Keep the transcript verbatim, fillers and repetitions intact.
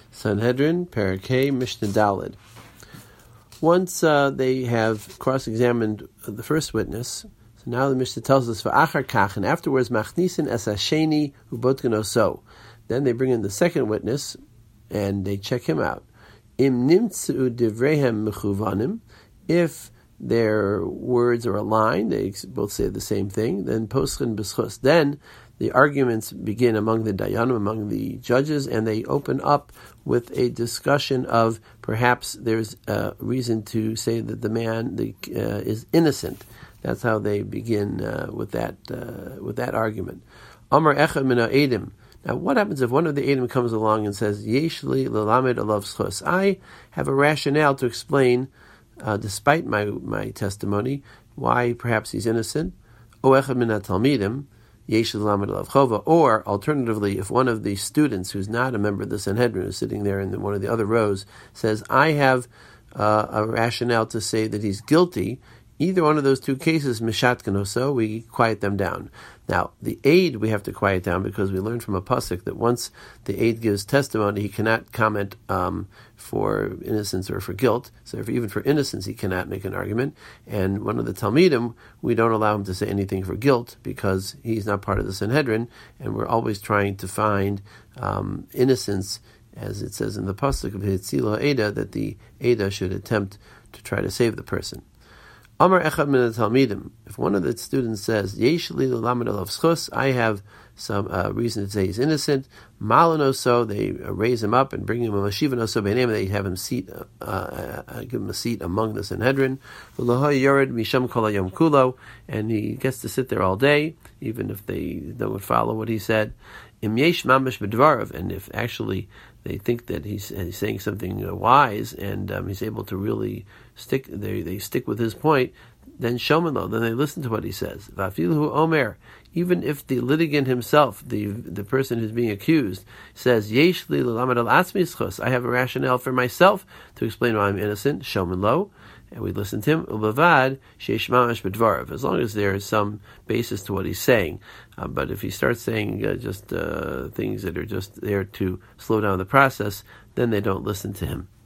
Sanhedrin, Parakeh, Mishnah Daled. Once uh, they have cross-examined the first witness, so now the Mishnah tells us, V'achar kach, and afterwards, Machnisin es hasheni ubotken oso. Then they bring in the second witness, and they check him out. Im nimtzu divrehem mechuvanim, if their words are aligned, they both say the same thing, then poschen b'schus. Then the arguments begin among the dayanim, among the judges, and they open up with a discussion of perhaps there's a reason to say that the man the, uh, is innocent. That's how they begin uh, with that uh, with that argument. Amar echad min ha'edim. Now, what happens if one of the edim comes along and says, Yesh li lelamed alav schus? I have a rationale to explain, uh, despite my my testimony, why perhaps he's innocent. O echad min ha'talmidim. Or, alternatively, if one of the students who's not a member of the Sanhedrin, who's sitting there in the, one of the other rows, says, I have uh, a rationale to say that he's guilty, either one of those two cases, mishatkan oso, we quiet them down. Now, the aid we have to quiet down because we learned from a pasuk that once the aid gives testimony, he cannot comment um, for innocence or for guilt. So if, even for innocence, he cannot make an argument. And one of the Talmidim, we don't allow him to say anything for guilt because he's not part of the Sanhedrin, and we're always trying to find um, innocence, as it says in the pasuk of Hitzilo Eda, that the Eda should attempt to try to save the person. Amar echad min talmidim. If one of the students says, Yesh li lelamed alav schus, I have some uh, reason to say he's innocent. Malano so, they uh, raise him up and bring him a mashivan so b'neim. They have him seat, uh, uh, give him a seat among the Sanhedrin. V'loha yored misham kol hayom kulo, and he gets to sit there all day, even if they don't follow what he said. Im yesh mamash b'dvarav, and if actually they think that he's, he's saying something uh, wise, and um, he's able to really stick, they they stick with his point, then shomanlo, then they listen to what he says. Vafilu omer, even if the litigant himself, the the person who's being accused, says, Yesh li l'lamed al atzmi schus, I have a rationale for myself to explain why I'm innocent, shomanlo, and we listen to him, ubavad sheish mamash b'dvarav, as long as there is some basis to what he's saying. Uh, but if he starts saying uh, just uh, things that are just there to slow down the process, then they don't listen to him.